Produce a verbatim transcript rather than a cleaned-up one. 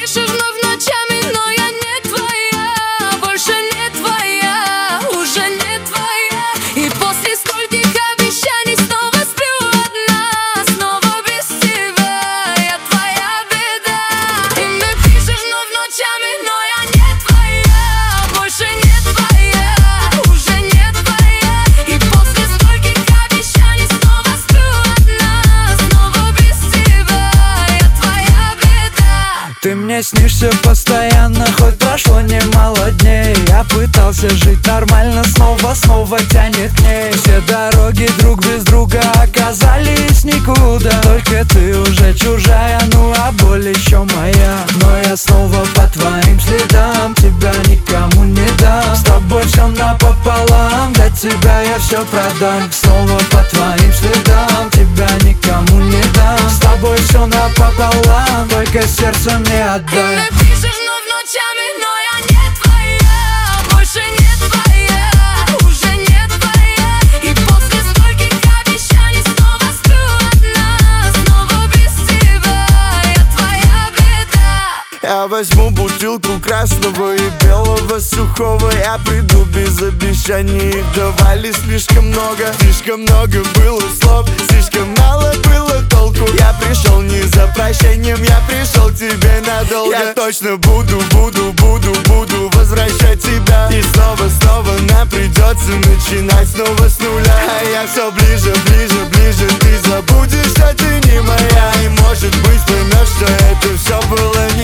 пишешь вновь ночами, но я не твоя, больше не твоя, уже не твоя. И после стольких обещаний снова сплю одна, снова без тебя, я твоя беда. И мне пишешь вновь ночами, но я не твоя, больше не твоя, уже не твоя. И после стольких обещаний снова сплю одна, снова без тебя, я твоя беда. Ты мне снишься постоянно, хоть прошло немало дней. Я пытался жить нормально, снова, снова тянет к ней. Все дороги друг без друга оказались никуда. Только ты уже чужая, ну а боль еще моя. Но я снова по твоим следам, тебя никому не дам. С тобой все напополам, для тебя я все продам. Снова по твоим следам, тебя никому не дам. С тобой все напополам, только сердце мне И отдай. мне пишешь вновь ночами, но я не твоя, больше не твоя, уже не твоя. И после стольких обещаний снова сплю одна, снова без тебя, я твоя беда. Я возьму бутылку красного и белого сухого. Я приду без обещаний, их давали слишком много. Слишком много было слов, слишком мало было толку. Я пришел не за прощением, я пришел к тебе надолго. Я точно буду, буду, буду, буду возвращать тебя. И снова, снова нам придется начинать снова с нуля. А я все ближе, ближе, ближе. Ты забудешь, что ты не моя. И может быть поймешь, что это все было не